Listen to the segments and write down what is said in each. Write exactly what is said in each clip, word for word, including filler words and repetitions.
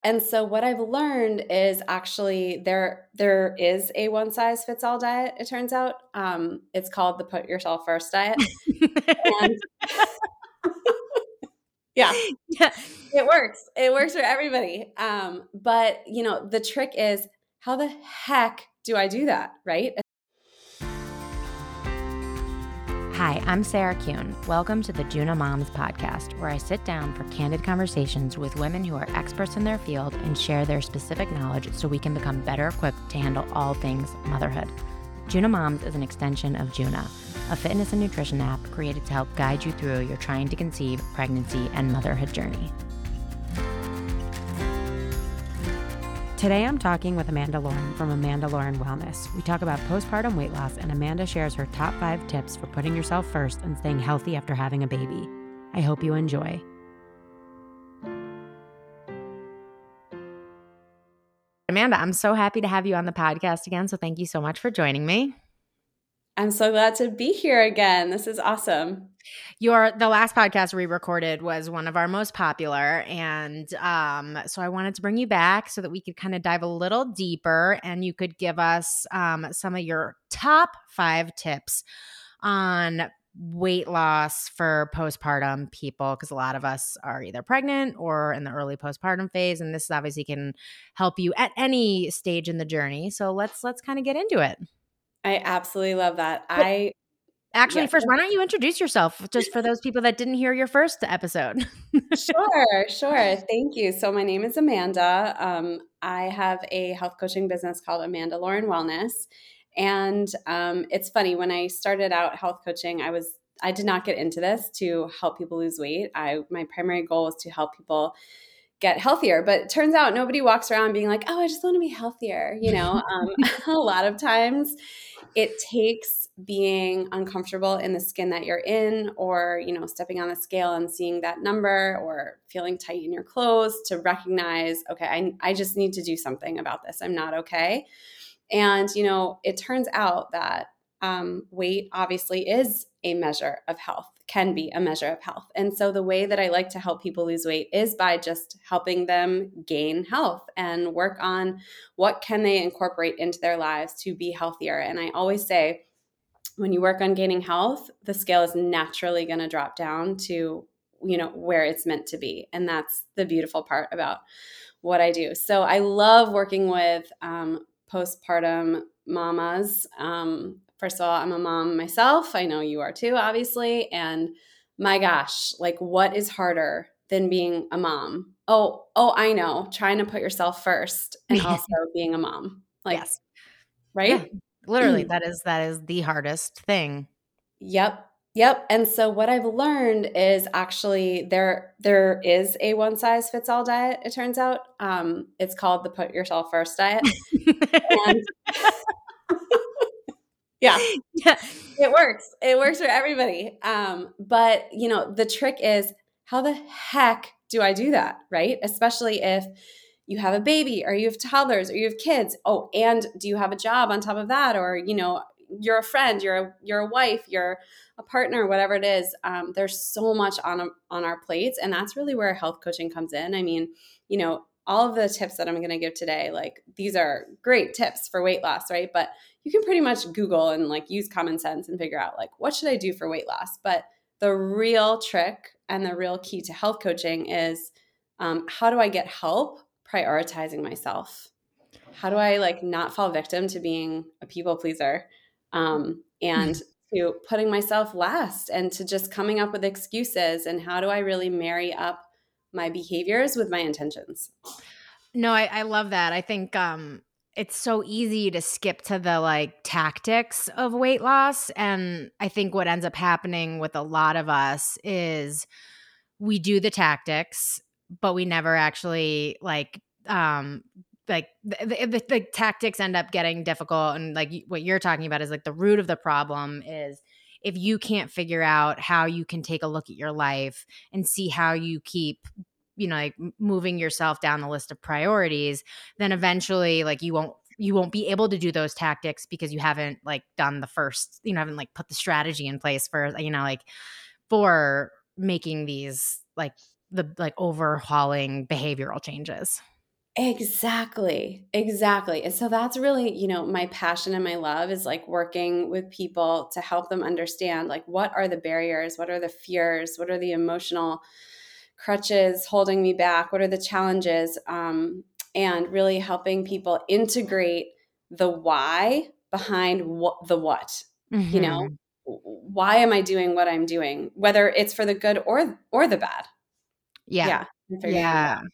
And so what I've learned is actually there there is a one size fits all diet, it turns out. Um, it's called the put yourself first diet. And yeah, Yeah. it works. It works for everybody. Um, but you know, the trick is how the heck do I do that, right? Hi, I'm Sarah Kuhn. Welcome to the Juna Moms podcast, where I sit down for candid conversations with women who are experts in their field and share their specific knowledge so we can become better equipped to handle all things motherhood. Juna Moms is an extension of Juna, a fitness and nutrition app created to help guide you through your trying to conceive, pregnancy, and motherhood journey. Today, I'm talking with Amanda Lauren from Amanda Lauren Wellness. We talk about postpartum weight loss, and Amanda shares her top five tips for putting yourself first and staying healthy after having a baby. I hope you enjoy. Amanda, I'm so happy to have you on the podcast again, so thank you so much for joining me. I'm so glad to be here again. This is awesome. Your the last podcast we recorded was one of our most popular, and um, so I wanted to bring you back so that we could kind of dive a little deeper, and you could give us um, some of your top five tips on weight loss for postpartum people, because a lot of us are either pregnant or in the early postpartum phase, and this obviously can help you at any stage in the journey. So let's let's kind of get into it. I absolutely love that. I Actually, yeah. first, why don't you introduce yourself just for those people that didn't hear your first episode? Sure, sure. Thank you. So my name is Amanda. Um, I have a health coaching business called Amanda Lauren Wellness. And um, it's funny, when I started out health coaching, I was I did not get into this to help people lose weight. I my primary goal was to help people get healthier. But it turns out nobody walks around being like, oh, I just want to be healthier. You know, um, a lot of times it takes being uncomfortable in the skin that you're in, or, you know, stepping on the scale and seeing that number, or feeling tight in your clothes to recognize, okay, I, I just need to do something about this. I'm not okay. And, you know, it turns out that um, weight obviously is a measure of health, can be a measure of health. And so the way that I like to help people lose weight is by just helping them gain health and work on what can they incorporate into their lives to be healthier. And I always say, when you work on gaining health, the scale is naturally going to drop down to, you know, where it's meant to be. And that's the beautiful part about what I do. So I love working with um, postpartum mamas. Um, first of all, I'm a mom myself. I know you are too, obviously. And my gosh, like, what is harder than being a mom? Oh, oh, I know. Trying to put yourself first and also being a mom. Like, Yes. Yeah. right? Literally, that is that is the hardest thing. Yep. Yep. And so what I've learned is actually there there is a one size fits all diet, it turns out. Um, it's called the put yourself first diet. And yeah, Yeah. it works. It works for everybody. Um, but you know, the trick is, how the heck do I do that, right? Especially if you have a baby, or you have toddlers, or you have kids. Oh, and do you have a job on top of that? Or, you know, you're a friend, you're a, you're a wife, you're a partner, whatever it is. Um, there's so much on, on our plates. And that's really where health coaching comes in. I mean, you know, all of the tips that I'm going to give today, like, these are great tips for weight loss, right? But you can pretty much Google and like use common sense and figure out, like, what should I do for weight loss? But the real trick and the real key to health coaching is, um, how do I get help prioritizing myself? How do I like not fall victim to being a people pleaser, um, and to putting myself last, and to just coming up with excuses? And how do I really marry up my behaviors with my intentions? No, I, I love that. I think um, it's so easy to skip to the like tactics of weight loss. And I think what ends up happening with a lot of us is we do the tactics, but we never actually like um like the, the, the tactics end up getting difficult. And like what you're talking about is like the root of the problem is if you can't figure out how you can take a look at your life and see how you keep, you know, like moving yourself down the list of priorities, then eventually like you won't you won't be able to do those tactics because you haven't like done the first, you know, haven't like put the strategy in place for, you know, like for making these like the like overhauling behavioral changes. Exactly. Exactly. And so that's really, you know, my passion and my love is like working with people to help them understand like what are the barriers, what are the fears, what are the emotional crutches holding me back, what are the challenges, um, and really helping people integrate the why behind what the what. You know, Mm-hmm. why am I doing what I'm doing, whether it's for the good or or the bad. Yeah. Yeah, and figuring it Yeah. out.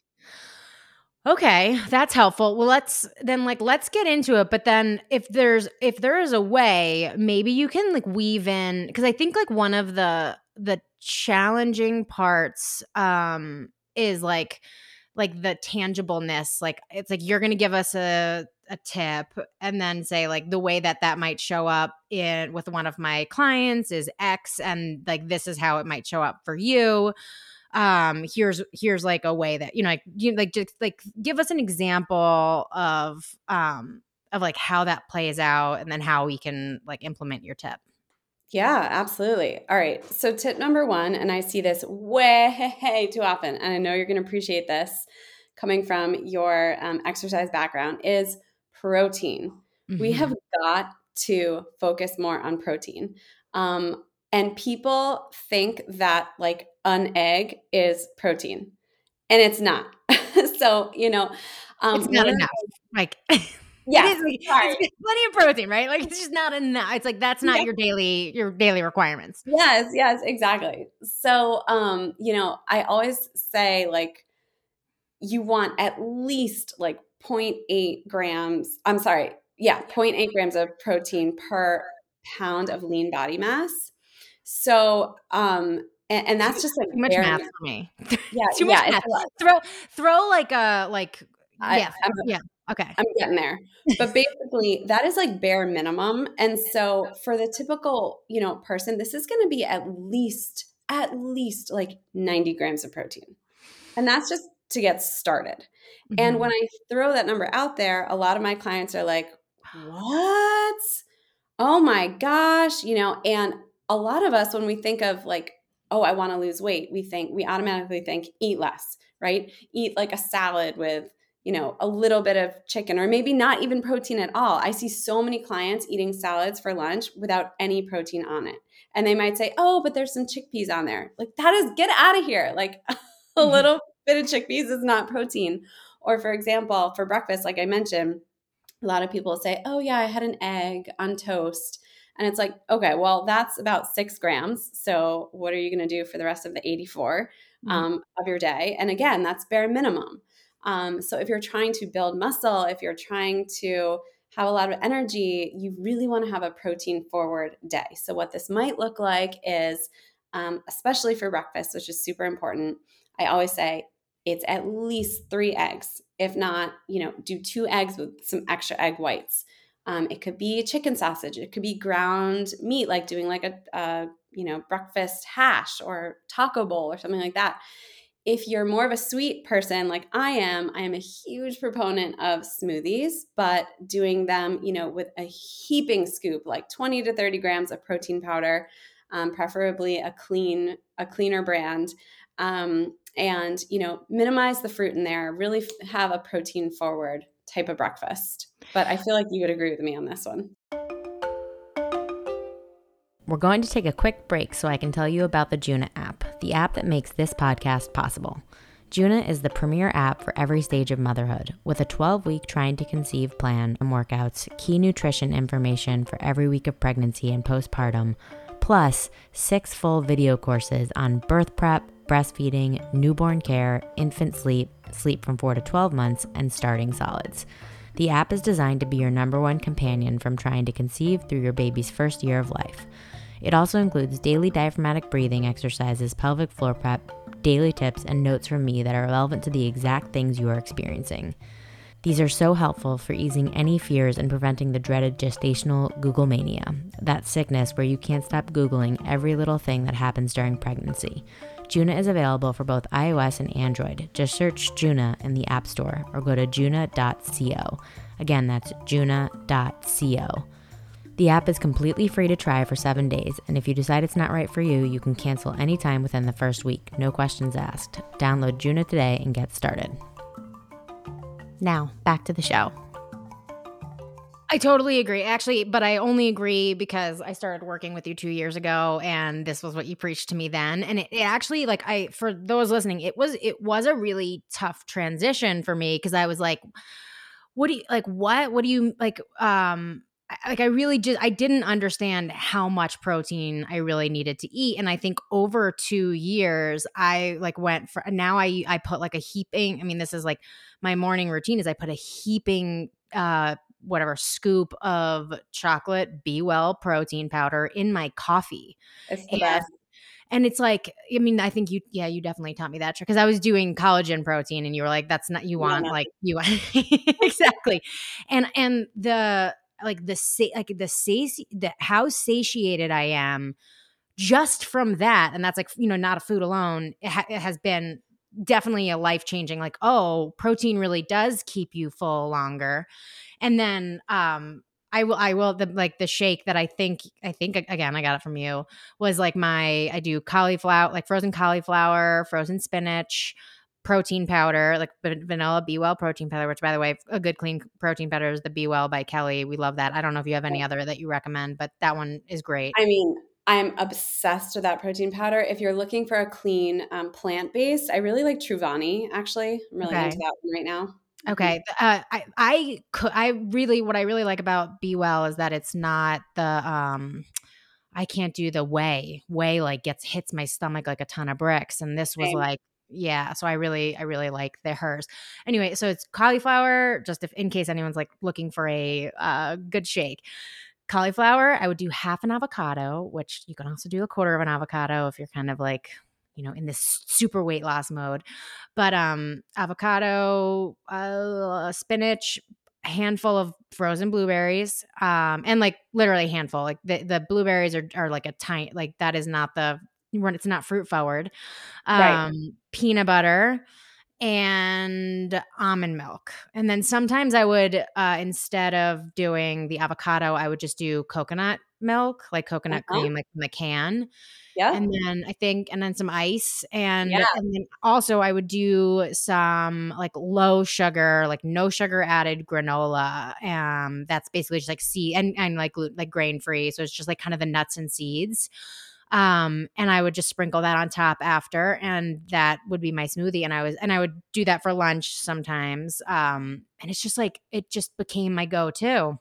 Okay, that's helpful. Well, let's then like let's get into it, but then if there's if there is a way, maybe you can like weave in because I think like one of the the challenging parts um is like like the tangibleness, like it's like you're going to give us a a tip and then say like the way that that might show up in with one of my clients is X and like this is how it might show up for you. Um here's here's like a way that you know like you like just like give us an example of um of like how that plays out and then how we can like implement your tip. Yeah, absolutely. All right. So, tip number one, and I see this way too often, and I know you're going to appreciate this coming from your um, exercise background, is protein. We have Mhm. got to focus more on protein. Um, and people think that like an egg is protein, and it's not. So, you know, It's um, not one of enough. the, Like it yes, is like, sorry. it's plenty of protein, right? Like it's just not enough. It's like that's not your daily your daily requirements. Yes, yes, exactly. So, um, you know, I always say like you want at least like zero point eight grams. I'm sorry. Yeah, zero point eight grams of protein per pound of lean body mass. So, um, and, and Too that's just like too much bare math minimum. for me. Yeah, Too much yeah, it's math. a lot. Throw throw like a like I, yeah, I'm yeah. Okay. I'm getting there. But basically, that is like bare minimum. And so for the typical, you know, person, this is going to be at least at least like ninety grams of protein. And that's just to get started. And when Mhm. I throw that number out there, a lot of my clients are like, "What? Oh my gosh," you know, and a lot of us when we think of like, "Oh, I want to lose weight," we think we automatically think eat less, right? Eat like a salad with, you know, a little bit of chicken or maybe not even protein at all. I see so many clients eating salads for lunch without any protein on it. And they might say, "Oh, but there's some chickpeas on there." Like that is get out of here. Like a Mhm. little bit of chickpeas is not protein. Or for example, for breakfast, like I mentioned, a lot of people say, "Oh, yeah, I had an egg on toast." And it's like, okay, well, that's about six grams. So, what are you going to do for the rest of the eighty-four Mhm. um, of your day? And again, that's bare minimum. Um, so, if you're trying to build muscle, if you're trying to have a lot of energy, you really want to have a protein forward day. So, what this might look like is, um, especially for breakfast, which is super important, I always say it's at least three eggs. If not, you know, do two eggs with some extra egg whites. Um, it could be chicken sausage. It could be ground meat, like doing like a, a you know breakfast hash or taco bowl or something like that. If you're more of a sweet person like I am, I am a huge proponent of smoothies, but doing them, you know, with a heaping scoop, like twenty to thirty grams of protein powder, um, preferably a clean, a cleaner brand, um, and you know, minimize the fruit in there. Really f- have a protein forward type of breakfast. But I feel like you would agree with me on this one. We're going to take a quick break so I can tell you about the Juna app, the app that makes this podcast possible. Juna is the premier app for every stage of motherhood, with a twelve-week trying to conceive plan and workouts, key nutrition information for every week of pregnancy and postpartum, plus six full video courses on birth prep, breastfeeding, newborn care, infant sleep, sleep from four to twelve months, and starting solids. The app is designed to be your number one companion from trying to conceive through your baby's first year of life. It also includes daily diaphragmatic breathing exercises, pelvic floor prep, daily tips, and notes from me that are relevant to the exact things you are experiencing. These are so helpful for easing any fears and preventing the dreaded gestational Google mania, that sickness where you can't stop Googling every little thing that happens during pregnancy. Juna is available for both iOS and Android. Just search Juna in the App Store or go to juna dot co. Again, that's juna dot co. The app is completely free to try for seven days, and if you decide it's not right for you, you can cancel anytime within the first week. No questions asked. Download Juna today and get started. Now, back to the show. I totally agree. Actually, but I only agree because I started working with you two years ago and this was what you preached to me then. And it, it actually, like, I, for those listening, it was, it was a really tough transition for me because I was like, what do you, like, what, what do you, like, um, I- like I really just I didn't understand how much protein I really needed to eat, and I think over two years I like went for now I I put like a heaping. I mean, this is like my morning routine is I put a heaping uh whatever scoop of chocolate Be Well protein powder in my coffee. It's the And best. and it's like, I mean, I think you, yeah, you definitely taught me that trick because I was doing collagen protein and you were like, that's not, you No, want no. like, you want, exactly. And, and the, like the, sa- like the, sati- the, how satiated I am just from that. And that's like, you know, not a food alone. It, ha- it has been definitely a life changing, like, oh, protein really does keep you full longer. And then, um, I will, I will, the, like the shake that I think, I think again, I got it from you was like my, I do cauliflower, like frozen cauliflower, frozen spinach, protein powder, like vanilla Be Well protein powder, which by the way, a good clean protein powder is the Be Well by Kelly. We love that. I don't know if you have any other that you recommend, but that one is great. I mean, I'm obsessed with that protein powder. If you're looking for a clean um, plant-based, I really like Truvani, actually. I'm really into Okay. that one right now. Mhm. Okay. Uh, I, I could, I really, what I really like about Be Well is that it's not the, um, I can't do the whey. Whey like gets hits my stomach like a ton of bricks. And this was Same. like, yeah. So I really, I really like the hers. Anyway, so it's cauliflower, just if in case anyone's like looking for a uh, good shake. Cauliflower, I would do half an avocado, which you can also do a quarter of an avocado if you're kind of like, you know, in this super weight loss mode. But um avocado, uh, spinach, a handful of frozen blueberries, um, and like literally a handful. Like the, the blueberries are are like a tiny, like that is not the it's not fruit forward. Right. Um, peanut butter and almond milk. And then sometimes I would, uh, instead of doing the avocado, I would just do coconut milk, like coconut Uh-huh. cream, like from the can. And Yep. then I think, and then some ice, and Yeah. and then also I would do some like low sugar, like no sugar added granola. Um, that's basically just like seed and and like gluten, like grain free. So it's just like kind of the nuts and seeds. Um, and I would just sprinkle that on top after, and that would be my smoothie. And I was, and I would do that for lunch sometimes. Um, and it's just like it just became my go-to.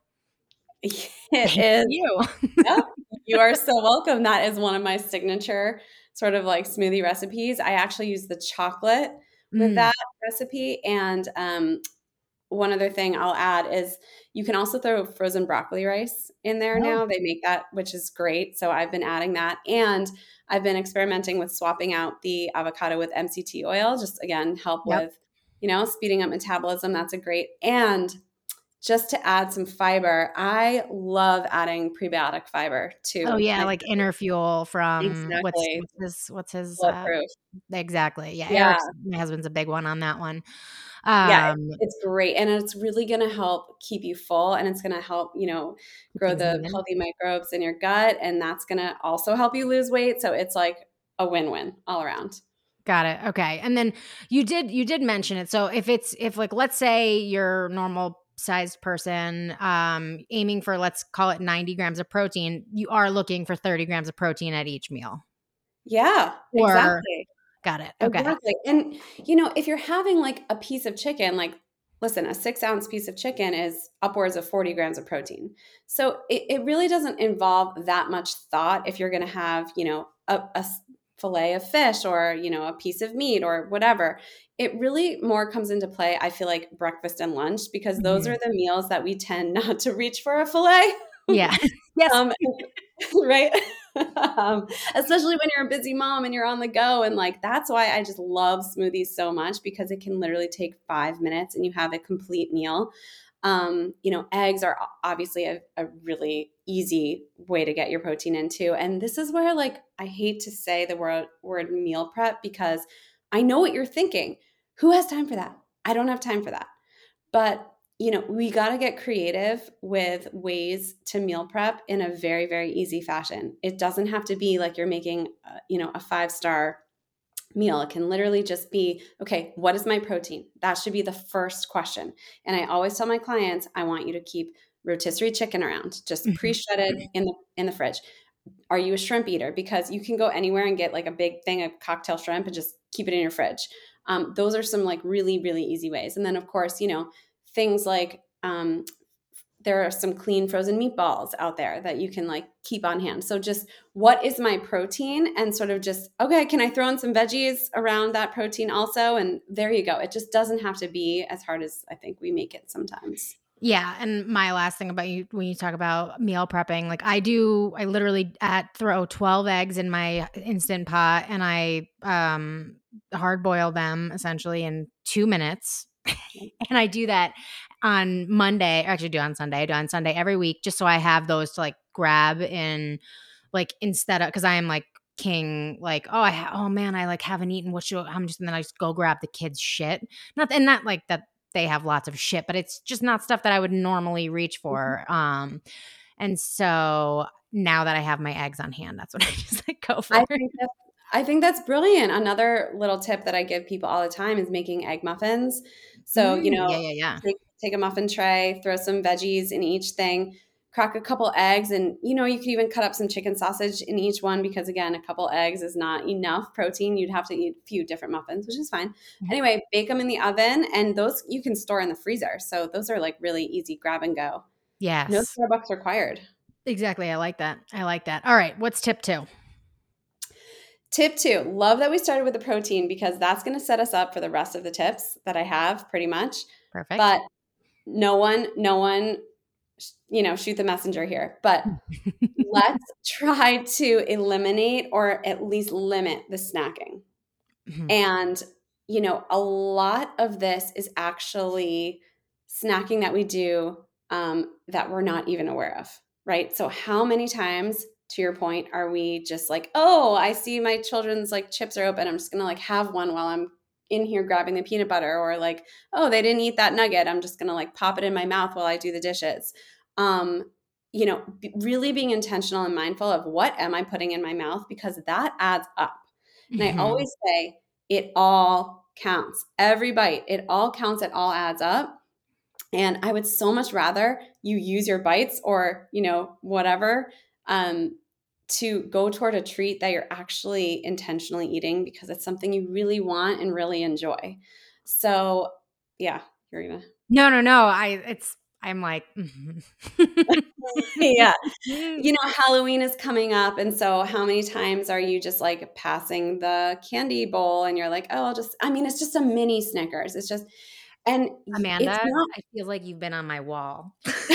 It Thank is. you. Yep. You are so welcome. That is one of my signature sort of like smoothie recipes. I actually use the chocolate with Mm. that recipe. And um, one other thing I'll add is you can also throw frozen broccoli rice in there Oh, now. They make that, which is great. So I've been adding that. And I've been experimenting with swapping out the avocado with M C T oil, just again, help yep. with, you know, speeding up metabolism. That's a great. And just to add some fiber, I love adding prebiotic fiber Oh to yeah, my like inner fuel from what's exactly what's his what's his uh bulletproof. exactly. Yeah, Yeah. Eric's my husband's a big one on that one. Yeah, Um it's great, and it's really gonna help keep you full, and it's gonna help, you know, keep grow things the moving. healthy microbes in your gut, and that's gonna also help you lose weight, so it's like a win-win all around. Got it. Okay. And then you did you did mention it. So if it's if like let's say you're normal sized person um aiming for let's call it ninety grams of protein, you are looking for thirty grams of protein at each meal. Yeah, Or exactly. got it. Okay. Exactly, and, you know, if you're having, like, a piece of chicken, like listen, a six-ounce piece of chicken is upwards of forty grams of protein. So it it really doesn't involve that much thought if you're gonna have, you know, a a s fillet of fish or, you know, a piece of meat or whatever. It really more comes into play, I feel like, breakfast and lunch because those are Mhm. the meals that we tend not to reach for a fillet. Yeah. Yes. Um, right? Um, especially when you're a busy mom and you're on the go, and, like, that's why I just love smoothies so much because it can literally take five minutes and you have a complete meal. Um, you know, eggs are o obviously a a really easy way to get your protein into, and this is where, like, I hate to say the word word meal prep because I know what you're thinking. Who has time for that? I don't have time for that. But, you know, we gotta get creative with ways to meal prep in a very, very easy fashion. It doesn't have to be like you're making, uh, you know, a five-star meal. It can literally just be, okay, what is my protein? That should be the first question. And I always tell my clients, I want you to keep rotisserie chicken around, just pre-shredded in the in the fridge. Are you a shrimp eater? Because you can go anywhere and get like a big thing of cocktail shrimp and just keep it in your fridge. Um, those are some like really, really easy ways. And then of course, you know, things like um, there are some clean frozen meatballs out there that you can like keep on hand. So just what is my protein, and sort of just, okay, can I throw in some veggies around that protein also? And there you go. It just doesn't have to be as hard as I think we make it sometimes. Yeah, and my last thing about you when you talk about meal prepping, like I do, I literally at throw twelve eggs in my Instant Pot and I um hard boil them essentially in two minutes. And I do that on Monday, or actually do it on Sunday. I do it on Sunday every week just so I have those to like grab in, like instead of, because I am like king, like, oh I ha- oh man, I like haven't eaten, what should I'm just, and then I just go grab the kids' shit. Not and not like that they have lots of shit, but it's just not stuff that I would normally reach for. Um, and so now that I have my eggs on hand, that's what I just like go I for. think that's, I think that's brilliant. Another little tip that I give people all the time is making egg muffins. So, you Mm, yeah, know, yeah, yeah. take, take a muffin tray, throw some veggies in each thing, crack a couple eggs, and, you know, you could even cut up some chicken sausage in each one because, again, a couple eggs is not enough protein. You'd have to eat a few different muffins, which is fine. Anyway, bake them in the oven, and those you can store in the freezer. So those are like really easy grab and go. No Yes, Starbucks required. exactly. I like that. I like that. All right, what's tip two? Tip two, love that we started with the protein because that's going to set us up for the rest of the tips that I have pretty much. Perfect. But no one, no one, you know, shoot the messenger here. But let's try to eliminate or at least limit the snacking. Mhm. And, you know, a lot of this is actually snacking that we do um, that we're not even aware of, right? So, how many times, to your point, are we just like, oh, I see my children's like chips are open. I'm just going to like have one while I'm in here grabbing the peanut butter, or like, oh, they didn't eat that nugget. I'm just going to like pop it in my mouth while I do the dishes. Um, you know, b- really being intentional and mindful of what am I putting in my mouth, because that adds up. And I Mhm. always say, it all counts. Every bite, it all counts, it all adds up. And I would so much rather you use your bites or, you know, whatever, um, to go toward a treat that you're actually intentionally eating because it's something you really want and really enjoy. So, yeah, you're gonna. No, no, no. I it's I'm like, mhm. Yeah. You know, Halloween is coming up, and so how many times are you just like passing the candy bowl and you're like, "Oh, I'll just," I mean, it's just a mini Snickers. It's just, and y- it's Amanda, not. I feel like you've been on my wall.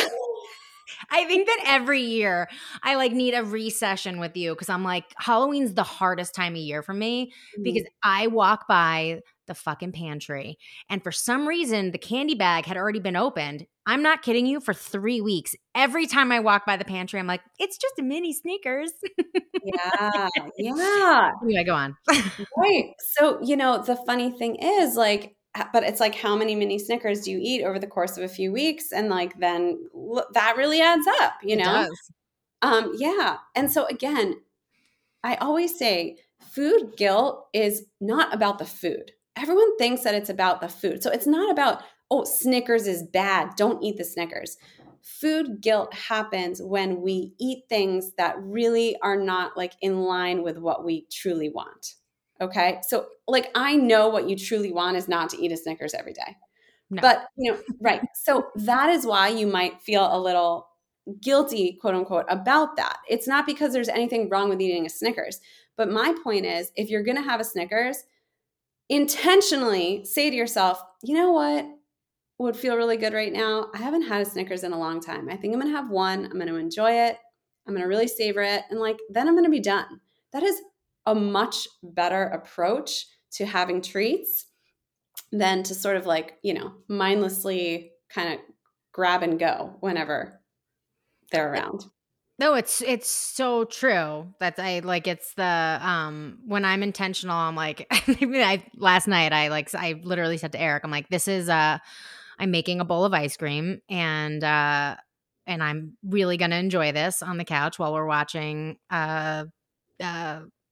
I think that every year I like need a recession with you because I'm like, Halloween's the hardest time of year for me because I walk by the fucking pantry and for some reason the candy bag had already been opened. I'm not kidding you, for three weeks. Every time I walk by the pantry, I'm like, it's just a mini Snickers. Yeah, yeah, Anyway, go on. right. So, you know, the funny thing is like, h- but it's like, how many mini Snickers do you eat over the course of a few weeks? And like, then l- that really adds up, you It know? does. Um, yeah. And so again, I always say food guilt is not about the food. Everyone thinks that it's about the food. So it's not about, oh, Snickers is bad. Don't eat the Snickers. Food guilt happens when we eat things that really are not like in line with what we truly want. Okay. So, like, I know what you truly want is not to eat a Snickers every day. No. But, you know, right. So that is why you might feel a little guilty, quote unquote, about that. It's not because there's anything wrong with eating a Snickers. But my point is, if you're going to have a Snickers, intentionally say to yourself, you know what would feel really good right now? I haven't had a Snickers in a long time. I think I'm going to have one. I'm going to enjoy it. I'm going to really savor it. And like, then I'm going to be done. That is a much better approach to having treats than to sort of like, you know, mindlessly kind of grab and go whenever they're around. No, it's it's so true. That's I like it's the um when I'm intentional, I'm like maybe I last night I like I literally said to Eric, I'm like, this is uh I'm making a bowl of ice cream and uh and I'm really gonna enjoy this on the couch while we're watching uh uh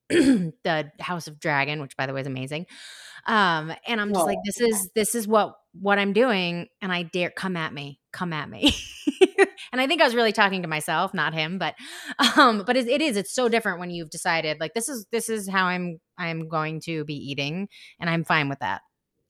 the House of Dragon, which by the way is amazing. Um, and I'm just like, Oh, this is this is what what I'm doing, and I dare come at me, come at me. And I think I was really talking to myself, not him, but um, but it, it is it's so different when you've decided like this is this is how I'm I'm going to be eating, and I'm fine with that.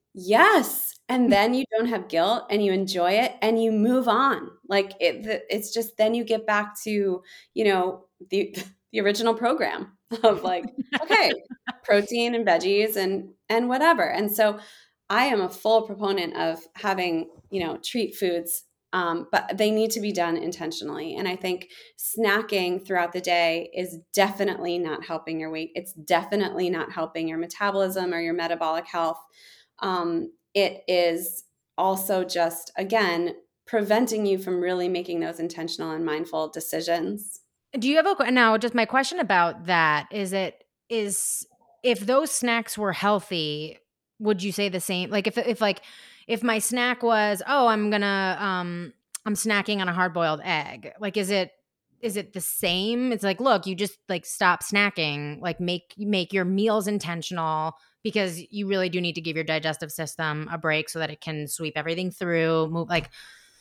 yes. And then you don't have guilt and you enjoy it and you move on. Like it, the- it's just then you get back to, you know, the the original program of like, okay, protein and veggies and and whatever. And so I am a full proponent of having, you know, treat foods, um, but they need to be done intentionally. And I think snacking throughout the day is definitely not helping your weight. It's definitely not helping your metabolism or your metabolic health. Um, it is also just, again, preventing you from really making those intentional and mindful decisions. Do you have a now? Just my question about that is it is if those snacks were healthy, would you say the same? Like if if like if my snack was, oh, I'm gonna um I'm snacking on a hard boiled egg. Like is it is it the same? It's like, look, you just like stop snacking, like make make your meals intentional because you really do need to give your digestive system a break so that it can sweep everything through, move like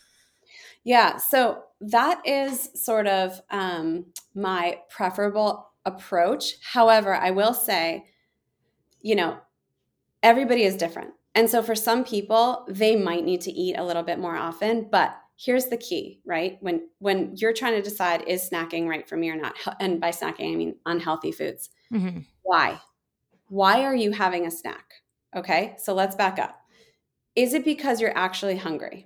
Yeah, so that is sort of um, my preferable approach. However, I will say, you know, everybody is different. And so for some people, they might need to eat a little bit more often, but here's the key, right? When when you're trying to decide is snacking right for me or not, and by snacking I mean unhealthy foods. mhm. Why? Why are you having a snack? Okay? So let's back up. Is it because you're actually hungry?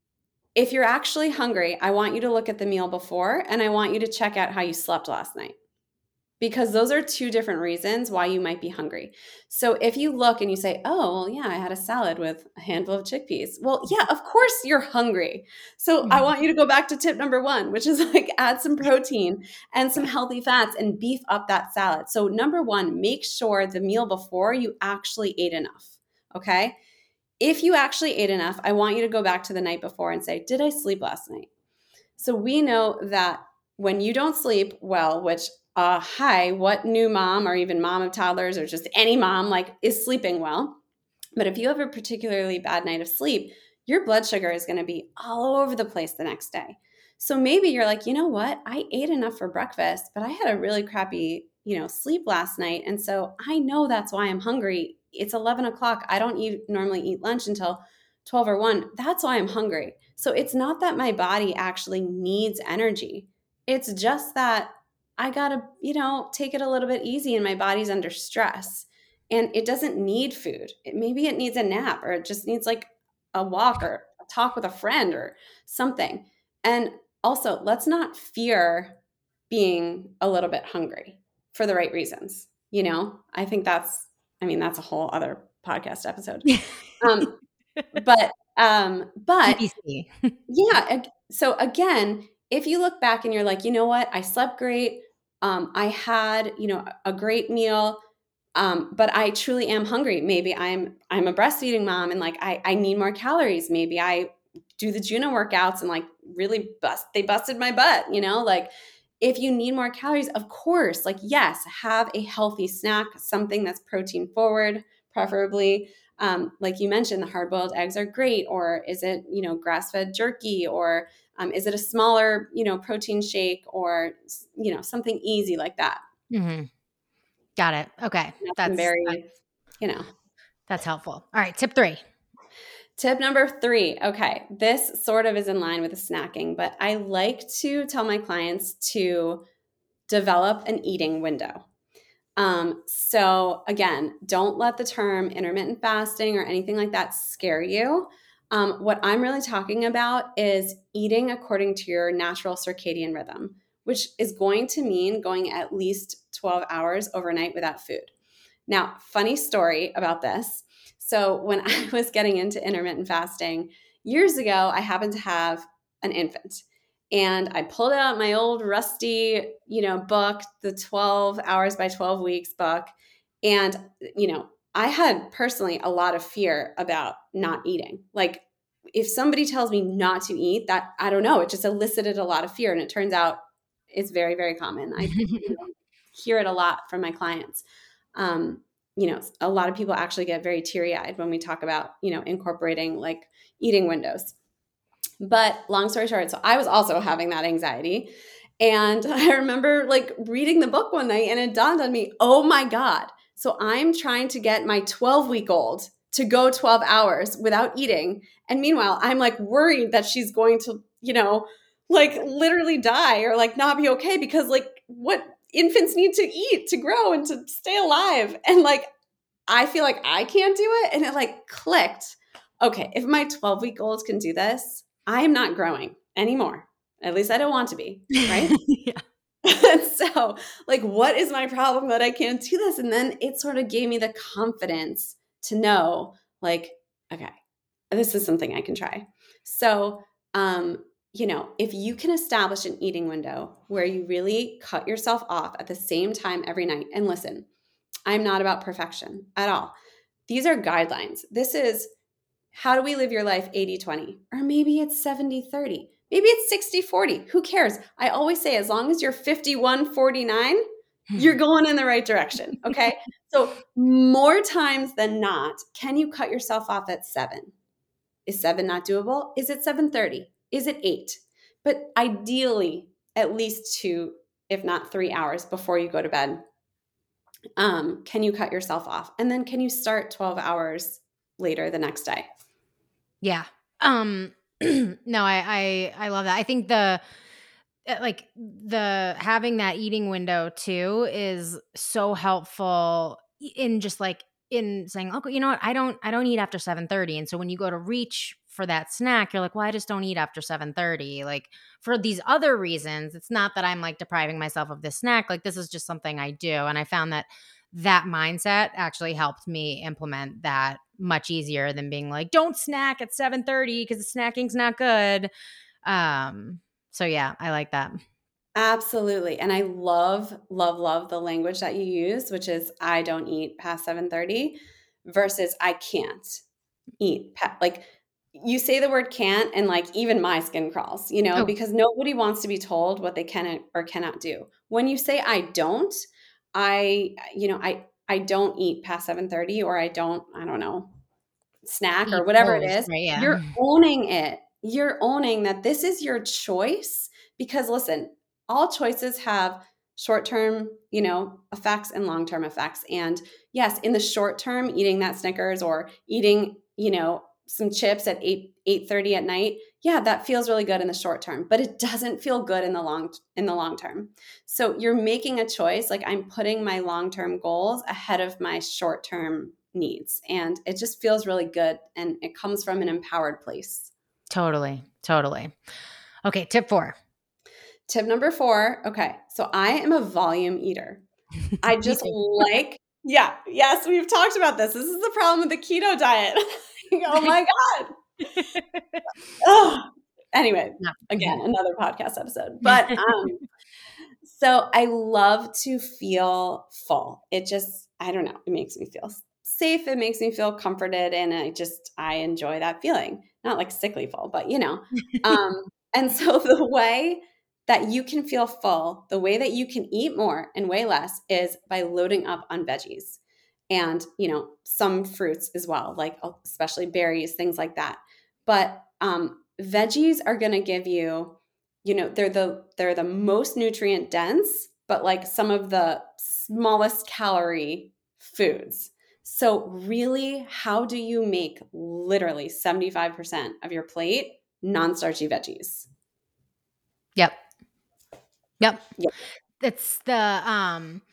If you're actually hungry, I want you to look at the meal before and I want you to check out how you slept last night, because those are two different reasons why you might be hungry. So if you look and you say, oh, well, yeah, I had a salad with a handful of chickpeas. Well, yeah, of course you're hungry. So I Mhm. want you to go back to tip number one, which is like add some protein and some healthy fats and beef up that salad. So number one, make sure the meal before you actually ate enough. Okay. If you actually ate enough, I want you to go back to the night before and say, did I sleep last night? So we know that when you don't sleep well, which uh hi, what new mom or even mom of toddlers or just any mom like is sleeping well? But if you have a particularly bad night of sleep, your blood sugar is going to be all over the place the next day. So maybe you're like, you know what? I ate enough for breakfast, but I had a really crappy, you know, sleep last night. And so I know that's why I'm hungry. It's eleven o'clock. I don't eat normally eat lunch until twelve or one. That's why I'm hungry. So it's not that my body actually needs energy. It's just that I got to, you know, take it a little bit easy and my body's under stress and it doesn't need food. It, maybe it needs a nap or it just needs like a walk or a talk with a friend or something. And also, let's not fear being a little bit hungry for the right reasons. You know, I think that's, I mean, that's a whole other podcast episode. Um, but, um, but T B C. yeah. So again, if you look back and you're like, you know what, I slept great. Um, I had, you know, a great meal. Um, but I truly am hungry. Maybe I'm I'm a breastfeeding mom and like I, I need more calories. Maybe I do the Juno workouts and like really bust they busted my butt, you know? Like if you need more calories, of course, like yes, have a healthy snack, something that's protein forward, preferably. Um, like you mentioned, the hard-boiled eggs are great. Or is it, you know, grass-fed jerky? Or um, is it a smaller, you know, protein shake? Or you know, something easy like that. Mhm. Got it. Okay. Nothing That's that very, you know. that's helpful. All right, tip three. Tip number three. Okay, this sort of is in line with the snacking, but I like to tell my clients to develop an eating window. Um, so again, don't let the term intermittent fasting or anything like that scare you. Um, what I'm really talking about is eating according to your natural circadian rhythm, which is going to mean going at least twelve hours overnight without food. Now, funny story about this. So, when I was getting into intermittent fasting years ago, I happened to have an infant. And I pulled out my old rusty, you know, book, the twelve hours by twelve weeks book. And, you know, I had personally a lot of fear about not eating. Like, if somebody tells me not to eat, that I don't know, it just elicited a lot of fear. And it turns out it's very, very common. I, you know, hear it a lot from my clients. Um, you know, a lot of people actually get very teary-eyed when we talk about, you know, incorporating like eating windows. But long story short, so I was also having that anxiety. And I remember like reading the book one night and it dawned on me, oh my God. So I'm trying to get my twelve week old to go twelve hours without eating. And meanwhile, I'm like worried that she's going to, you know, like literally die or like not be okay because like what infants need to eat to grow and to stay alive. And like, I feel like I can't do it. And it like clicked. Okay, if my twelve week old can do this, I am not growing anymore. At least I don't want to be, right? Yeah. So, like, what is my problem that I can't do this? And then it sort of gave me the confidence to know, like, okay, this is something I can try. So, um, you know, if you can establish an eating window where you really cut yourself off at the same time every night, and listen, I'm not about perfection at all. These are guidelines. This is how do we live your life eighty twenty? Or maybe it's seventy thirty. Maybe it's sixty forty. Who cares? I always say as long as you're fifty-one forty-nine, you're going in the right direction, okay? So more times than not, can you cut yourself off at seven? Is seven not doable? Is it seven thirty? Is it eight? But ideally, at least two, if not three hours before you go to bed, um, can you cut yourself off? And then can you start twelve hours later the next day? Yeah. Um, no, I, I, I love that. I think the, uh, like the having that eating window too is so helpful in just like in saying, okay, you know what? I don't, I don't eat after seven thirty. And so when you go to reach for that snack, you're like, well, I just don't eat after seven thirty. Like for these other reasons, it's not that I'm like depriving myself of this snack. Like this is just something I do. And I found that that mindset actually helped me implement that much easier than being like, don't snack at seven thirty because snacking's not good. Um, so yeah, I like that. Absolutely. And I love, love, love the language that you use, which is I don't eat past seven thirty versus I can't eat. Pa- like you say the word can't and like even my skin crawls, you know, Oh, because nobody wants to be told what they can or cannot do. When you say I don't, I, you know, I, I don't eat past seven thirty or I don't, I don't know, snack or eat whatever it toast, is, right? Yeah. you're owning it. You're owning that this is your choice because listen, all choices have short-term, you know, effects and long-term effects. And yes, in the short term, eating that Snickers or eating, you know, some chips at eight, eight thirty at night, yeah, that feels really good in the short term, but it doesn't feel good in the long in the long term. So you're making a choice, like I'm putting my long-term goals ahead of my short-term needs. And it just feels really good. And it comes from an empowered place. Totally. Totally. Okay. Tip four. Tip number four. Okay. So I am a volume eater. I Me just too. like, yeah, yes, we've talked about this. This is the problem with the keto diet. Oh my God. Oh. Anyway, No. again, another podcast episode. But um, so I love to feel full. It just, I don't know, it makes me feel safe. It makes me feel comforted. And I just, I enjoy that feeling. Not like sickly full, but you know. Um, and so the way that you can feel full, the way that you can eat more and weigh less is by loading up on veggies and, you know, some fruits as well, like especially berries, things like that. But um, veggies are going to give you, you know, they're the they're the most nutrient dense, but like some of the smallest calorie foods. So really, how do you make literally seventy-five percent of your plate non-starchy veggies? Yep. Yep. Yep. It's the um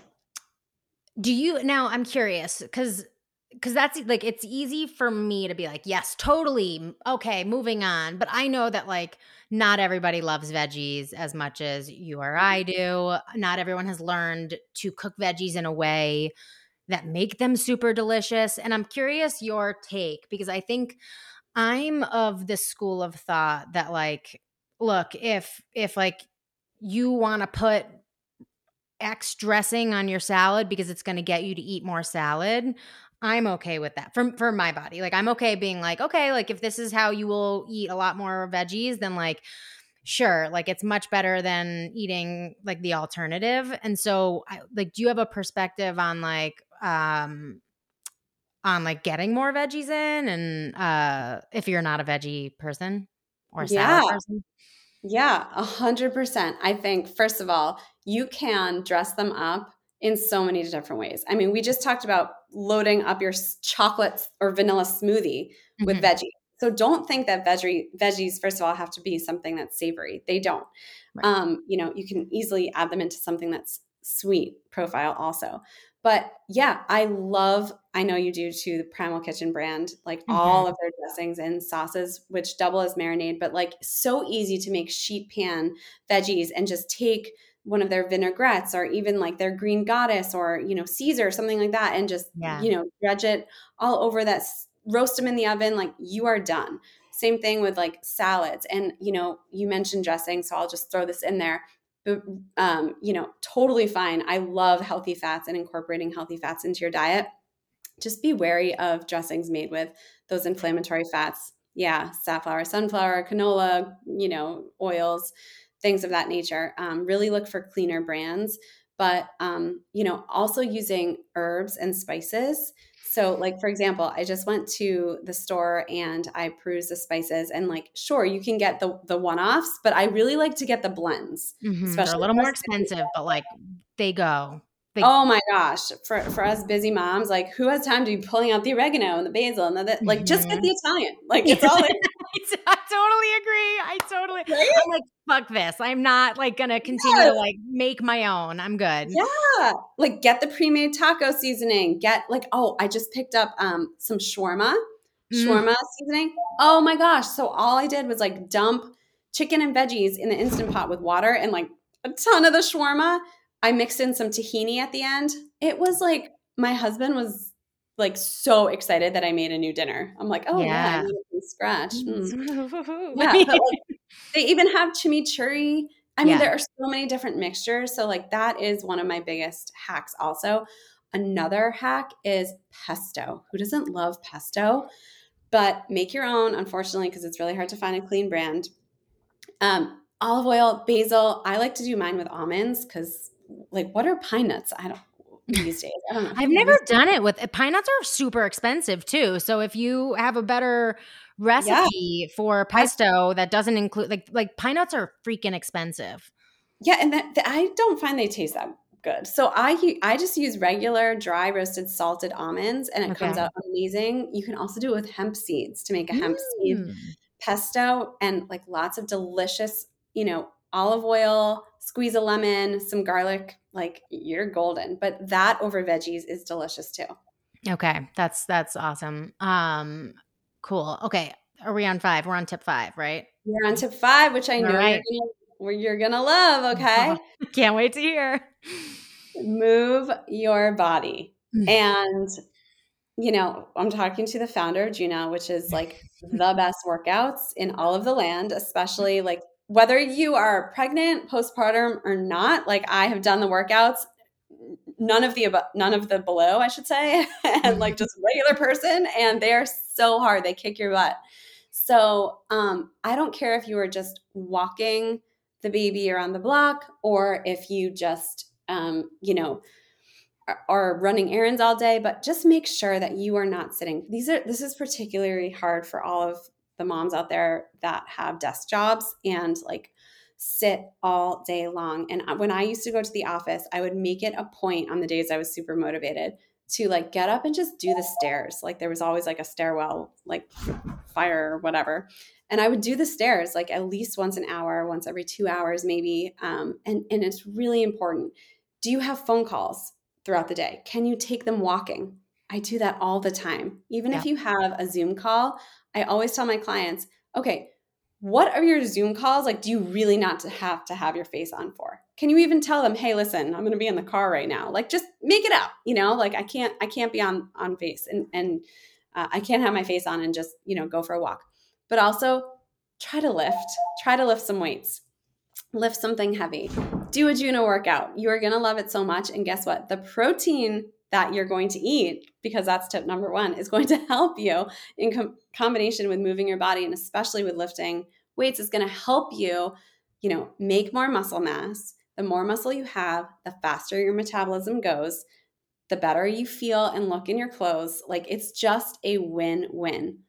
do you now I'm curious cuz cuz that's like it's easy for me to be like, yes, totally. Okay, moving on. But I know that like not everybody loves veggies as much as you or I do. Not everyone has learned to cook veggies in a way that make them super delicious. And I'm curious your take because I think I'm of the school of thought that like, look, if if like you want to put X dressing on your salad because it's going to get you to eat more salad, I'm okay with that for for my body. Like I'm okay being like, okay, like if this is how you will eat a lot more veggies, then like sure, like it's much better than eating like the alternative. And so I, like, do you have a perspective on like, um, on like getting more veggies in and uh if you're not a veggie person or a salad Yeah. person? Yeah, a hundred percent. I think, first of all, you can dress them up in so many different ways. I mean, we just talked about loading up your s- chocolate or vanilla smoothie with Mhm. veggies. So don't think that veggie veggies, first of all, have to be something that's savory. They don't. Right. Um, you know, you can easily add them into something that's sweet profile also. But yeah, I love, I know you do too, the Primal Kitchen brand, like all Mhm. of their dressings and sauces, which double as marinade, but like so easy to make sheet pan veggies and just take one of their vinaigrettes or even like their green goddess or, you know, Caesar, something like that, and just, Yeah. you know, dredge it all over that, roast them in the oven, like you are done. Same thing with like salads. And, you know, you mentioned dressing, so I'll just throw this in there. But, um, you know, totally fine. I love healthy fats and incorporating healthy fats into your diet. Just be wary of dressings made with those inflammatory fats. Yeah, safflower, sunflower, canola, you know, oils, things of that nature. Um, really look for cleaner brands, but um, you know, also using herbs and spices. So, like for example, I just went to the store and I perused the spices, and like, sure, you can get the the one offs, but I really like to get the blends, Mhm. They're a especially little for more us busy. expensive, but like they go. They Oh my gosh, for for us busy moms, like who has time to be pulling out the oregano and the basil and the, the like just get Mhm. the Italian. Like Yeah, it's all there, I totally agree. I totally right? I'm like, "Fuck this. I'm not, like, gonna continue to, Yes. like, make my own. I'm good." Yeah. Like get the pre-made taco seasoning. Get like, oh, I just picked up um some shawarma, Mm, shawarma seasoning. Oh my gosh. So all I did was like dump chicken and veggies in the Instant Pot with water and like a ton of the shawarma. I mixed in some tahini at the end. It was like my husband was like so excited that I made a new dinner. I'm like, oh yeah, I yeah. made it from scratch. Mm. I Yeah, mean, but like they even have chimichurri. I mean, yeah. there are so many different mixtures. So, like, that is one of my biggest hacks, also. Another hack is pesto. Who doesn't love pesto? But make your own, unfortunately, because it's really hard to find a clean brand. Um, olive oil, basil. I like to do mine with almonds because, like, what are pine nuts? I don't, these days. I don't know. I've Who never uses done it with pine nuts are super expensive too, so if you have a better Yeah. recipe for I pesto that doesn't include like like pine nuts are freaking expensive. Yeah, and that, that- I don't find they taste that good. So I u- I just use regular dry roasted salted almonds, and it comes Okay. out amazing. You can also do it with hemp seeds to make a hemp seed Mm. pesto, and like lots of delicious, you know, olive oil, squeeze a lemon, some garlic. Like you're golden. But that over veggies is delicious too. Okay, that's that's awesome. Um, cool. Okay, are we on five? We're on tip five, right? We're on tip five, which I All know you're right. gonna where you're gonna love. Okay, Can't wait to hear. move your body. Mm. And you know, I'm talking to the founder of Juna, which is like the best workouts in all of the land, especially like whether you are pregnant, postpartum, or not. Like I have done the workouts, none of the above, none of the below, I should say, and like just regular person, and they are so hard. They kick your butt. So um, I don't care if you are just walking the baby around the block or if you just, um, you know, are running errands all day, but just make sure that you are not sitting. These are this is particularly hard for all of the moms out there that have desk jobs and like sit all day long. And when I used to go to the office, I would make it a point on the days I was super motivated to like get up and just do the stairs. Like there was always like a stairwell, like fire or whatever. And I would do the stairs like at least once an hour, once every two hours, maybe. Um, and, and it's really important. Do you have phone calls throughout the day? Can you take them walking? I do that all the time. Even Yeah. if you have a Zoom call, I always tell my clients, okay, what are your Zoom calls? Like, do you really not to have to have your face on for? Can you even tell them, hey, listen, I'm going to be in the car right now. Like, just make it up, you know, like I can't, I can't be on, on face and, and uh, I can't have my face on and just, you know, go for a walk, but also try to lift, try to lift some weights, lift something heavy, do a Juno workout. You are going to love it so much. And guess what? The protein that you're going to eat, because that's tip number one, is going to help you in com- combination with moving your body and especially with lifting weights, is going to help you you know, make more muscle mass. The more muscle you have, the faster your metabolism goes, the better you feel and look in your clothes. Like it's just a win-win.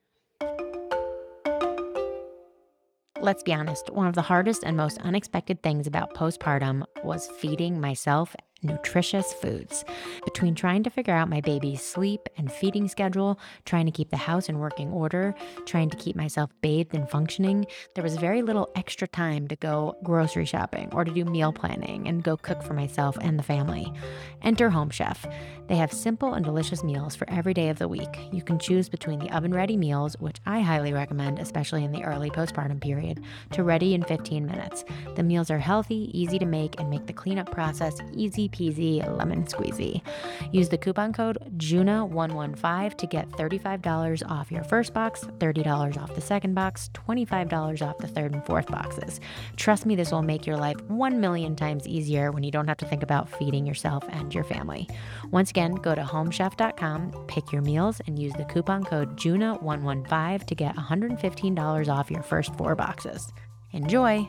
Let's be honest, one of the hardest and most unexpected things about postpartum was feeding myself nutritious foods. Between trying to figure out my baby's sleep and feeding schedule, trying to keep the house in working order, trying to keep myself bathed and functioning, there was very little extra time to go grocery shopping or to do meal planning and go cook for myself and the family. Enter Home Chef. They have simple and delicious meals for every day of the week. You can choose between the oven-ready meals, which I highly recommend, especially in the early postpartum period, to ready in fifteen minutes. The meals are healthy, easy to make, and make the cleanup process easy peasy lemon squeezy. Use the coupon code J U N A one one five to get thirty-five dollars off your first box, thirty dollars off the second box, twenty-five dollars off the third and fourth boxes. Trust me, this will make your life one million times easier when you don't have to think about feeding yourself and your family. Once again, go to home chef dot com, pick your meals, and use the coupon code J U N A one one five to get one hundred fifteen dollars off your first four boxes. Enjoy!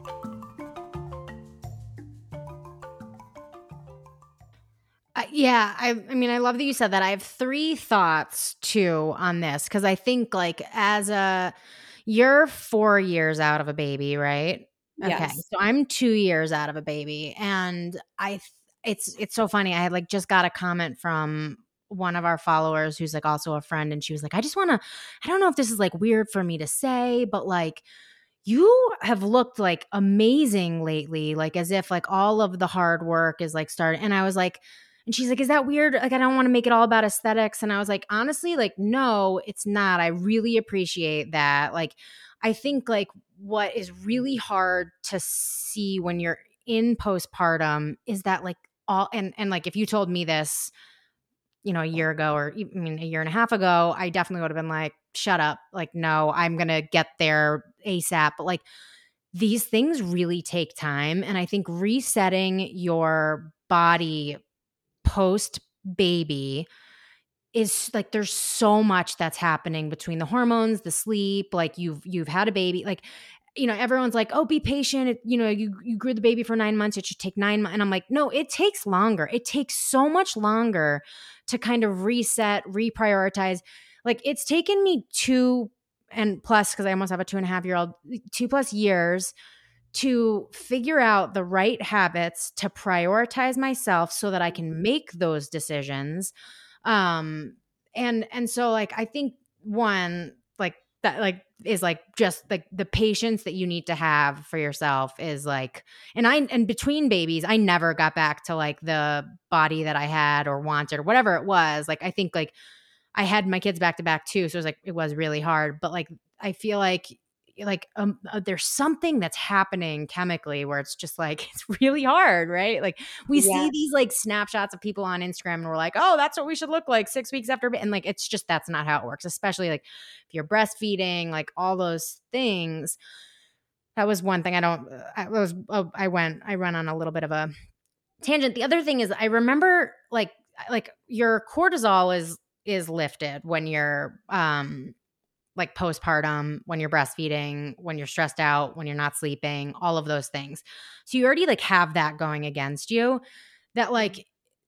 Uh, yeah, I, I mean, I love that you said that. I have three thoughts too on this because I think, like, as a you're four years out of a baby, right? Okay, Yes. so I'm two years out of a baby, and I, th- it's it's so funny. I had like just got a comment from one of our followers who's like also a friend, and she was like, "I just want to, I don't know if this is like weird for me to say, but like." You have looked like amazing lately, like as if like all of the hard work is like started. And I was like, and she's like, is that weird? Like, I don't want to make it all about aesthetics. And I was like, honestly, like, no, it's not. I really appreciate that. Like, I think like what is really hard to see when you're in postpartum is that like all, and, and like if you told me this, you know, a year ago or e- I mean, a year and a half ago, I definitely would have been like, shut up. Like, no, I'm going to get there ASAP. But like, these things really take time. And I think resetting your body post baby is like there's so much that's happening between the hormones, the sleep, like you've you've had a baby, like you know everyone's like, "Oh, be patient. It, you know, you you grew the baby for nine months, it should take nine months." And I'm like, "No, it takes longer. It takes so much longer to kind of reset, reprioritize. Like it's taken me two and plus because I almost have a two and a half year old, two plus years to figure out the right habits to prioritize myself so that I can make those decisions. Um and and so like I think one like that like is like just like the patience that you need to have for yourself is like and I and between babies I never got back to like the body that I had or wanted or whatever it was. Like I think like I had my kids back to back too, so it was like it was really hard, but like I feel like like um uh, there's something that's happening chemically where it's just like it's really hard, right? Like we see Yes. these like snapshots of people on Instagram and we're like, "Oh, that's what we should look like six weeks after," and like it's just that's not how it works, especially like if you're breastfeeding, like all those things. That was one thing I don't uh, I was oh, I went I run on a little bit of a tangent. The other thing is I remember like like your cortisol is is lifted when you're um like postpartum, when you're breastfeeding, when you're stressed out, when you're not sleeping, all of those things. So you already like have that going against you that like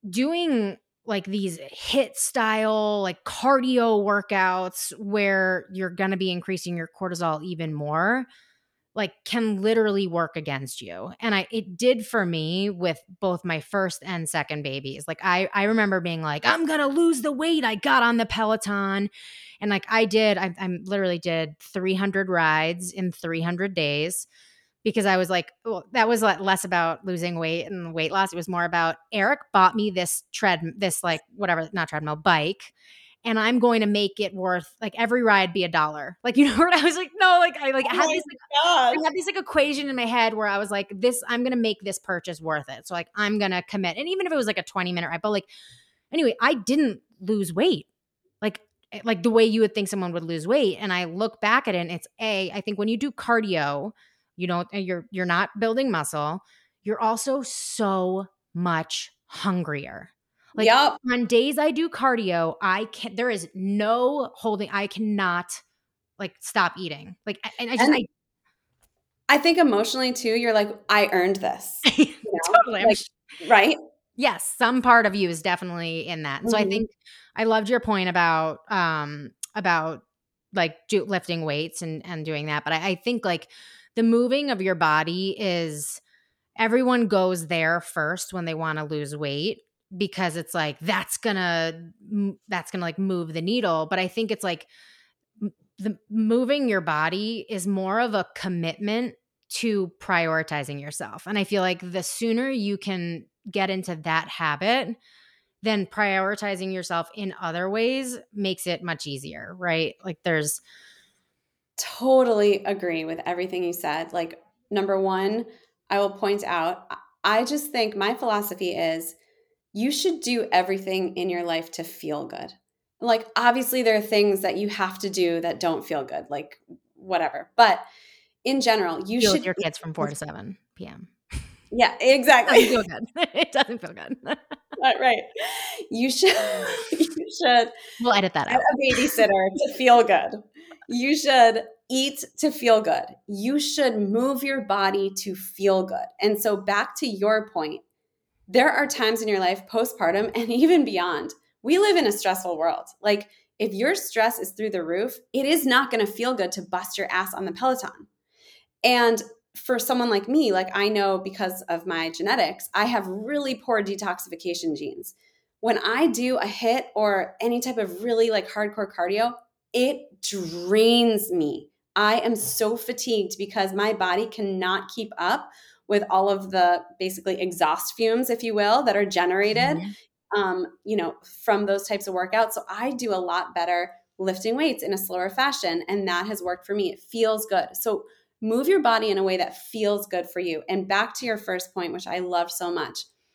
doing like these hit style like cardio workouts where you're going to be increasing your cortisol even more like can literally work against you. And I it did for me with both my first and second babies. Like I I remember being like, I'm gonna lose the weight. I got on the Peloton. And like I did, I, I literally did three hundred rides in three hundred days because I was like, well, that was like less about losing weight and weight loss. It was more about Eric bought me this tread, this like whatever, not treadmill, bike and I'm going to make it worth like every ride be a dollar. Like, you know what? I was like, no, like I like I Oh had my this gosh. I had this like equation in my head where I was like, this, I'm gonna make this purchase worth it. So like I'm gonna commit. And even if it was like a twenty minute ride, but like anyway, I didn't lose weight. Like eh, like the way you would think someone would lose weight. And I look back at it and it's a, I think when you do cardio, you don't you're you're not building muscle. You're also so much hungrier. Like Yep. on days I do cardio, I can there is no holding, I cannot like stop eating. Like I- and I just And I I think emotionally too, you're like, I earned this. You know? Totally. Like, right? Yes, some part of you is definitely in that. And so I Mhm. think I loved your point about um about like do, lifting weights and and doing that. But I, I think like the moving of your body is everyone goes there first when they want to lose weight because it's like that's gonna m- that's gonna like move the needle. But I think it's like m- the moving your body is more of a commitment to prioritizing yourself. And I feel like the sooner you can get into that habit, then prioritizing yourself in other ways makes it much easier, right? Like there's Totally agree with everything you said. Like, number one, I will point out, I I just think my philosophy is you should do everything in your life to feel good. Like, obviously, there are things that you have to do that don't feel good, like whatever. But in general, you deal with should your eat kids from four to seven p.m. Yeah, Doesn't exactly. feel good. It doesn't feel good. Right, right. You should you should We'll edit that get out. a babysitter to feel good. You should eat to feel good. You should move your body to feel good. And so, back to your point, there are times in your life postpartum and even beyond. We live in a stressful world. Like, if your stress is through the roof, it is not going to feel good to bust your ass on the Peloton. And for someone like me, like I know because of my genetics, I have really poor detoxification genes. When I do a hit or any type of really like hardcore cardio, it drains me. I am so fatigued because my body cannot keep up with all of the basically exhaust fumes, if you will, that are generated, Mhm. um, you know, from those types of workouts. So I do a lot better lifting weights in a slower fashion, and that has worked for me. It feels good. So move your body in a way that feels good for you. And back to your first point, which I love so much,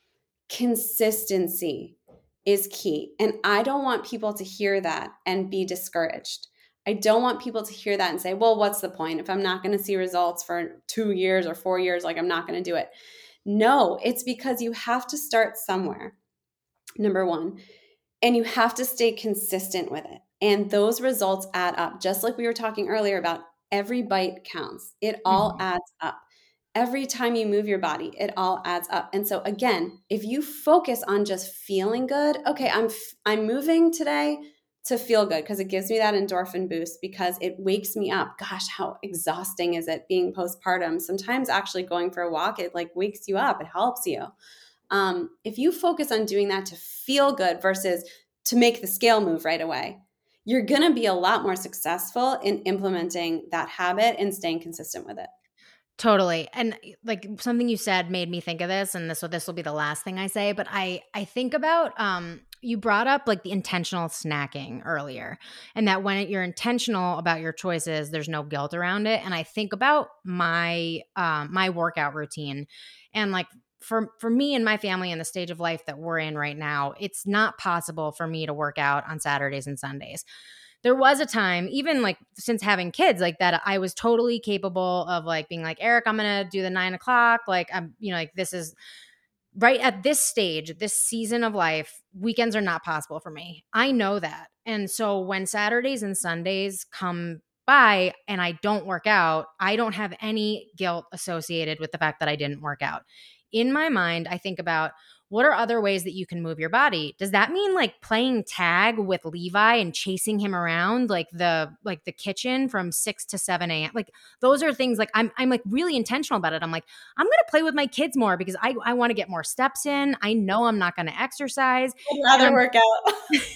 consistency is key. And I don't want people to hear that and be discouraged. I don't want people to hear that and say, well, what's the point? If I'm not going to see results for two years or four years, like I'm not going to do it. No, it's because you have to start somewhere, number one, and you have to stay consistent with it. And those results add up. Just like we were talking earlier about every bite counts, it all Mhm. adds up. Every time you move your body, it all adds up. And so again, if you focus on just feeling good, okay, I'm I'm moving today to feel good because it gives me that endorphin boost because it wakes me up. Gosh, how exhausting is it being postpartum? Sometimes actually going for a walk, it like wakes you up, it helps you. Um, if you focus on doing that to feel good versus to make the scale move right away, you're going to be a lot more successful in implementing that habit and staying consistent with it. Totally. And like something you said made me think of this, and this will this will be the last thing I say, but I I think about um you brought up like the intentional snacking earlier, and that when you're intentional about your choices, there's no guilt around it. And I think about my um my workout routine, and like for for me and my family in the stage of life that we're in right now, it's not possible for me to work out on Saturdays and Sundays. There was a time, even like since having kids, like that, I was totally capable of like being like, Eric, I'm gonna do the nine o'clock. Like I'm, you know, like this is right at this stage, this season of life, weekends are not possible for me. I know that. And so when Saturdays and Sundays come by and I don't work out, I don't have any guilt associated with the fact that I didn't work out. In my mind, I think about what are other ways that you can move your body? Does that mean like playing tag with Levi and chasing him around like the like the kitchen from six to seven a.m.? Like those are things like I'm I'm like really intentional about it. I'm like, I'm going to play with my kids more because I, I want to get more steps in. I know I'm not going to exercise. I'd And rather I'm, work out.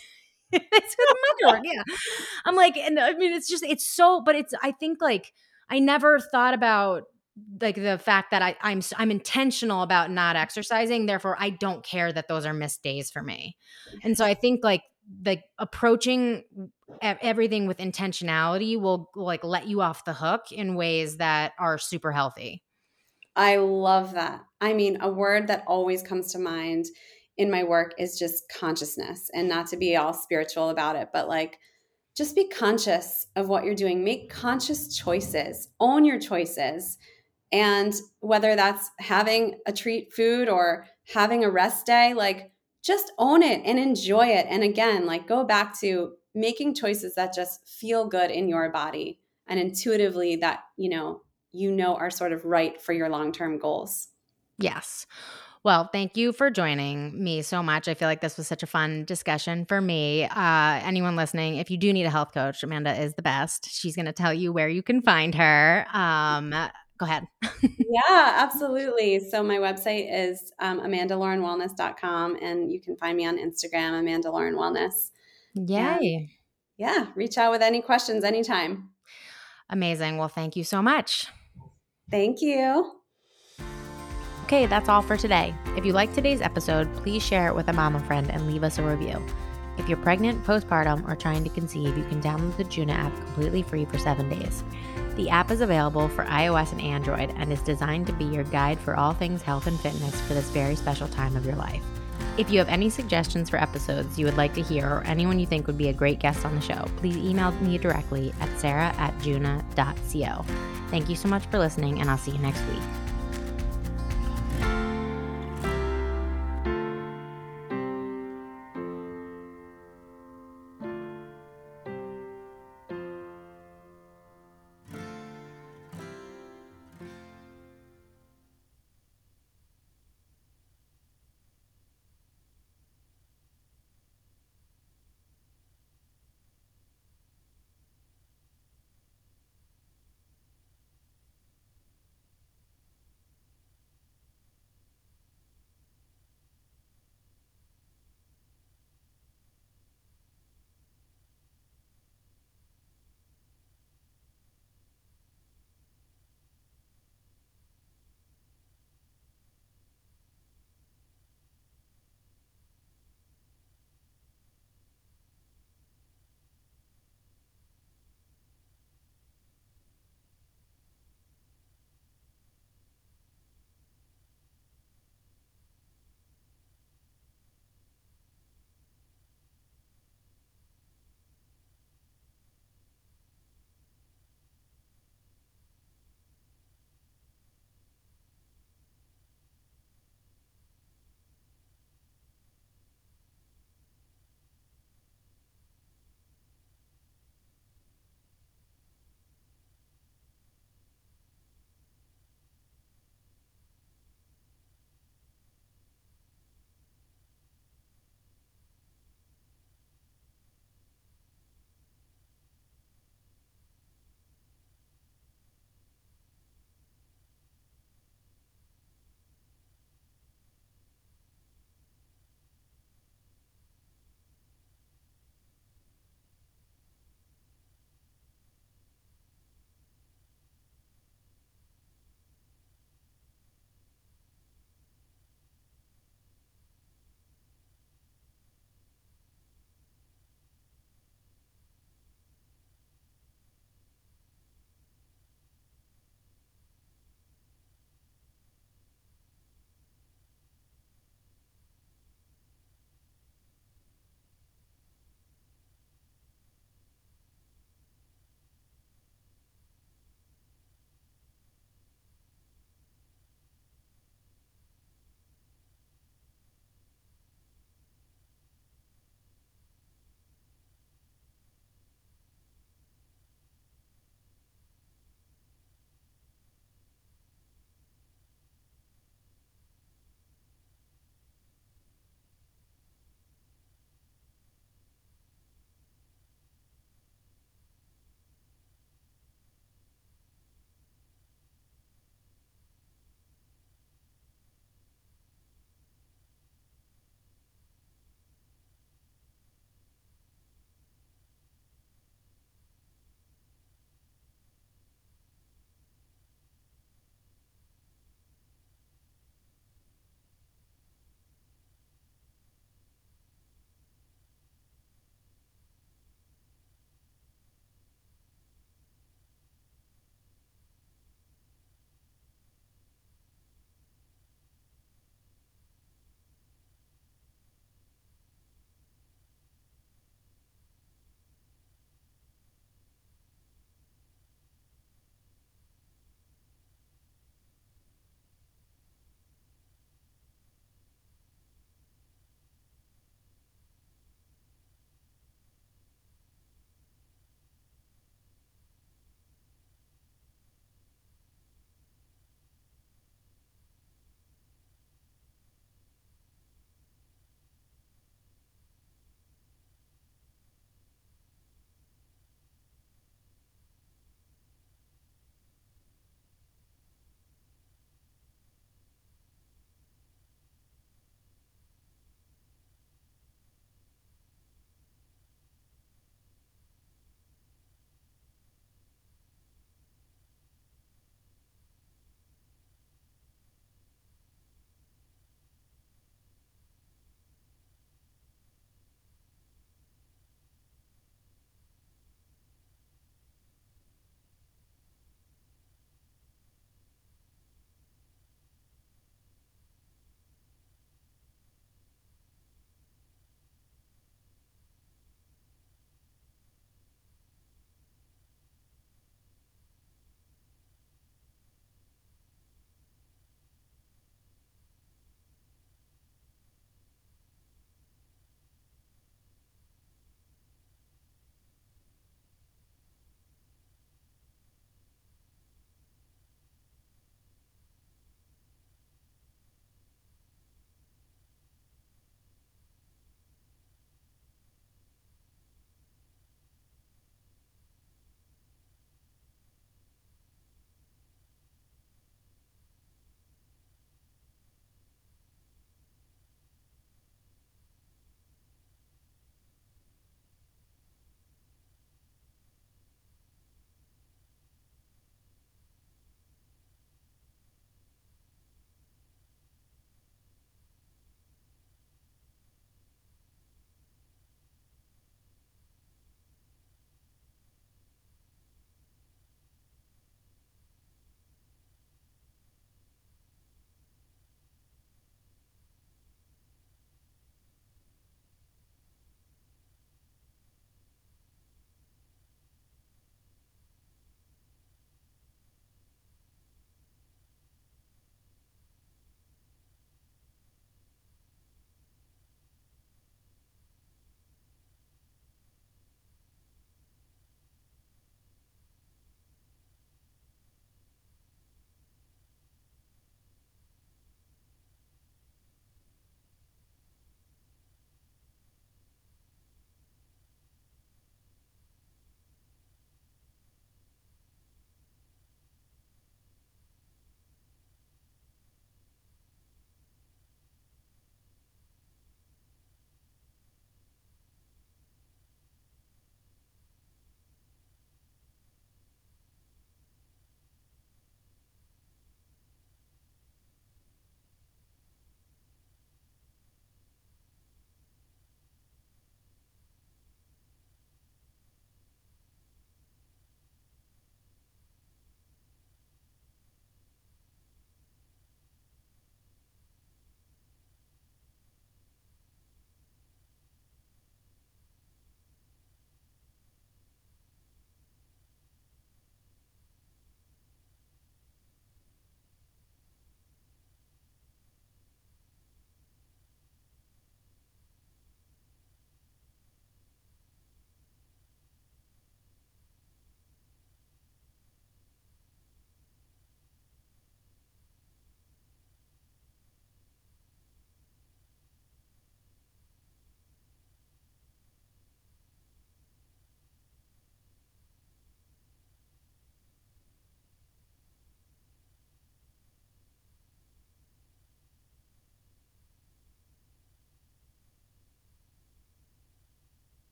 it's with mother work. Yeah. I'm like, and I mean, it's just, it's so, but it's, I think like, I never thought about like the fact that I, I'm, I'm intentional about not exercising. Therefore, I don't care that those are missed days for me. And so I think like, like approaching everything with intentionality will like let you off the hook in ways that are super healthy. I love that. I mean, a word that always comes to mind in my work is just consciousness, and not to be all spiritual about it, but like just be conscious of what you're doing. Make conscious choices, own your choices. And whether that's having a treat food or having a rest day, like just own it and enjoy it. And again, like go back to making choices that just feel good in your body and intuitively that, you know, you know are sort of right for your long-term goals. Yes. Well, thank you for joining me so much. I feel like this was such a fun discussion for me. Uh, anyone listening, if you do need a health coach, Amanda is the best. She's going to tell you where you can find her. Um, go ahead. Yeah, absolutely. So my website is um, amanda lauren wellness dot com, and you can find me on Instagram, Amanda Lauren Wellness. Yay. And yeah, reach out with any questions anytime. Amazing. Well, thank you so much. Thank you. Okay, that's all for today. If you liked today's episode, please share it with a mama friend and leave us a review. If you're pregnant, postpartum, or trying to conceive, you can download the Juna app completely free for seven days. The app is available for iOS and Android and is designed to be your guide for all things health and fitness for this very special time of your life. If you have any suggestions for episodes you would like to hear or anyone you think would be a great guest on the show, please email me directly at sarah at juna dot co. Thank you so much for listening, and I'll see you next week.